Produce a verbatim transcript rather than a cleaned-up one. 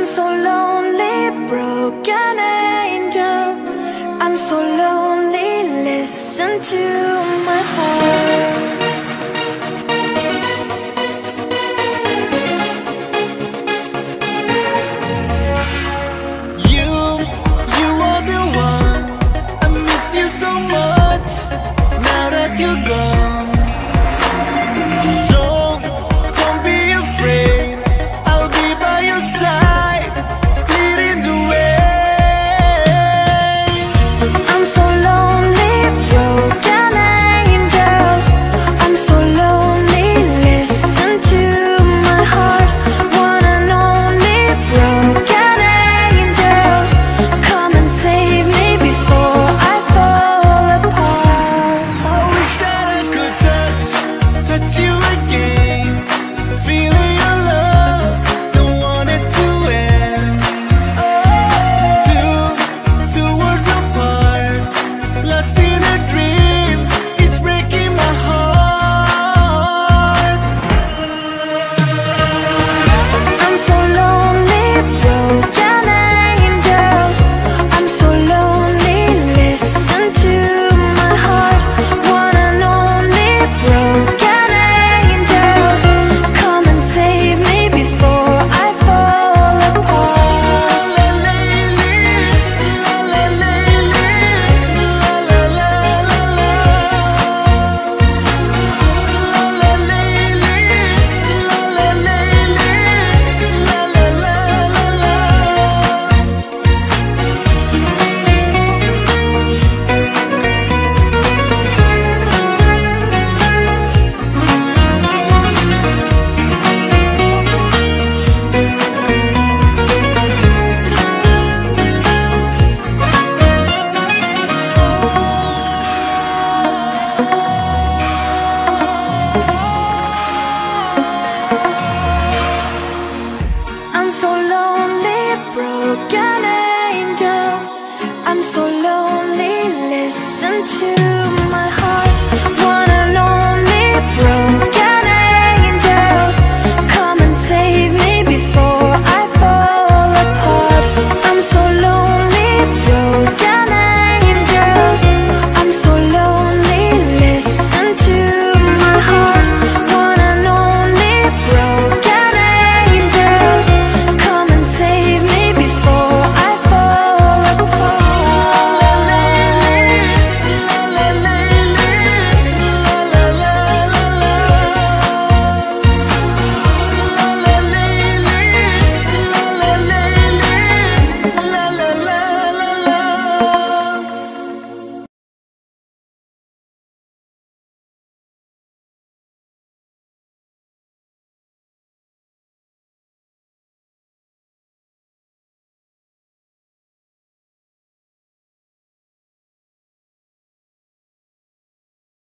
so lonely, broken angel. I'm so lonely, listen to my heart. You, you are the one. I miss you so much, now that you're gone. Don't, don't be afraid, I'll be by your side, leading the way. I'm so lonely, broken angel. I'm so lonely, listen to my heart. One and only broken angel, come and save me before I fall apart. I wish that I could touch, touch you again. Feeling your love, don't want it to end. Two, two worlds apart, lost in a dream, it's breaking my heart. I'm so lonely, broken angel. I'm so lonely, listen to my heart. One and only broken angel, come and save me before I fall apart. La la la la la la la la la. La la la la la la I'm so lonely, broken angel. I'm so lonely, listen to